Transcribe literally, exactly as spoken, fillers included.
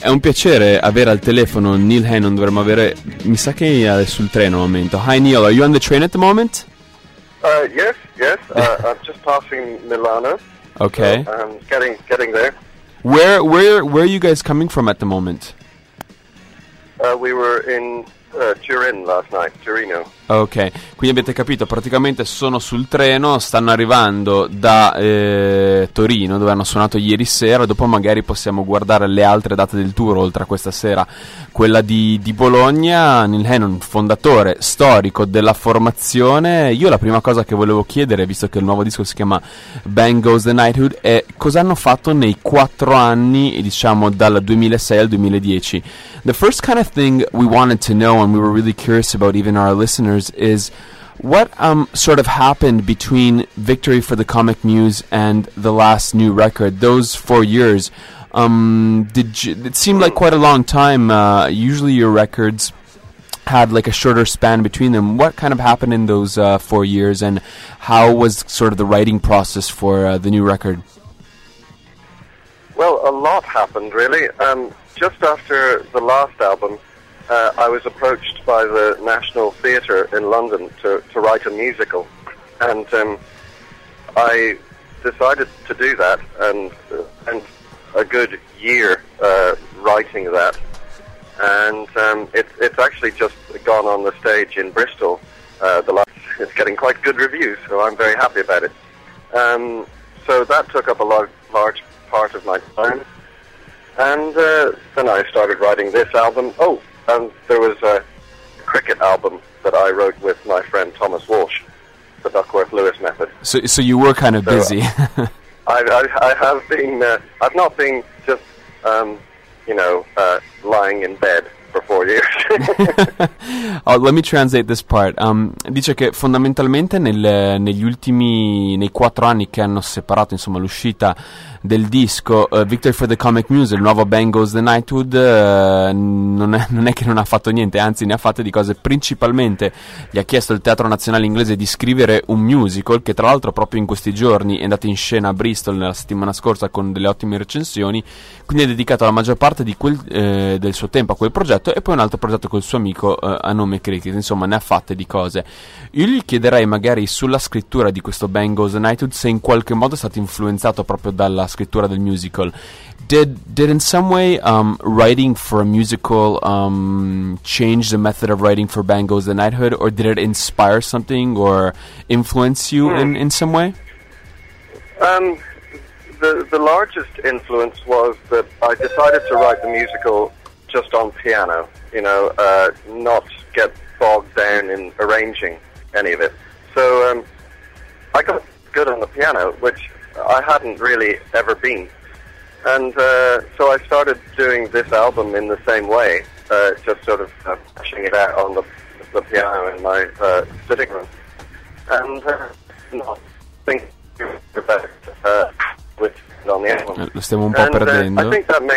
è un piacere avere al telefono Neil Hannon. Dovremmo avere, mi sa che è sul treno al momento. Hi Neil, are you on the train at the moment? Uh, yes, yes. Uh, I'm just passing Milano. Okay. So I'm getting getting there. Where where where are you guys coming from at the moment? Uh, we were in uh, Turin last night, Torino. Ok, quindi avete capito, praticamente sono sul treno, stanno arrivando da eh, Torino, dove hanno suonato ieri sera. Dopo magari possiamo guardare le altre date del tour, oltre a questa sera, quella di, di Bologna. Neil Hannon, fondatore storico della formazione. Io la prima cosa che volevo chiedere, visto che il nuovo disco si chiama Bang Goes the Knighthood, è cosa hanno fatto nei quattro anni, diciamo dal duemilasei al duemiladieci. The first kind of thing we wanted to know, and we were really curious about, even our listeners, is what um sort of happened between Victory for the Comic Muse and the last new record. Those four years, um, did you, it seemed like quite a long time. Uh, usually your records had like a shorter span between them. What kind of happened in those uh, four years, and how was sort of the writing process for uh, the new record? Well, a lot happened, really. Um, just after the last album, uh, I was approached by the National Theatre in London to, to write a musical. And um, I decided to do that and uh, spent a good year uh, writing that. And um, it, it's actually just gone on the stage in Bristol. Uh, the last, it's getting quite good reviews, so I'm very happy about it. Um, so that took up a large, large part of my time. And uh, then I started writing this album. Oh, and there was a cricket album that I wrote with my friend Thomas Walsh, the Duckworth-Lewis method. So, so you were kind of so, busy. I, I, I have been. Uh, I've not been just, um, you know, uh, lying in bed for four years. Oh, let me translate this part. Um, dice che fondamentalmente nel, negli ultimi, nei quattro anni che hanno separato, insomma, l'uscita del disco uh, Victory for the Comic Muse, il nuovo Bang Goes the Knighthood, uh, non, è, non è che non ha fatto niente, anzi ne ha fatte di cose. Principalmente gli ha chiesto il Teatro Nazionale Inglese di scrivere un musical, che tra l'altro proprio in questi giorni è andato in scena a Bristol la settimana scorsa con delle ottime recensioni. Quindi ha dedicato la maggior parte di quel, eh, del suo tempo a quel progetto, e poi un altro progetto col suo amico eh, a nome Cricket. Insomma, ne ha fatte di cose. Io gli chiederei magari sulla scrittura di questo Bang Goes the Knighthood se in qualche modo è stato influenzato proprio dalla scrittura del musical. Did did in some way um, writing for a musical um, change the method of writing for Bang Goes the Knighthood, or did it inspire something or influence you hmm. in, in some way? Um, the the largest influence was that I decided to write the musical just on piano. You know, uh, not get bogged down in arranging any of it. So um, I got good on the piano, which I hadn't really ever been. And uh, so I started doing this album in the same way, uh, just sort of uh, pushing it out on the, the piano in my uh, sitting room. And uh, not thinking about uh, with on the album. Lo stiamo un po' and, perdendo. Uh, I think that made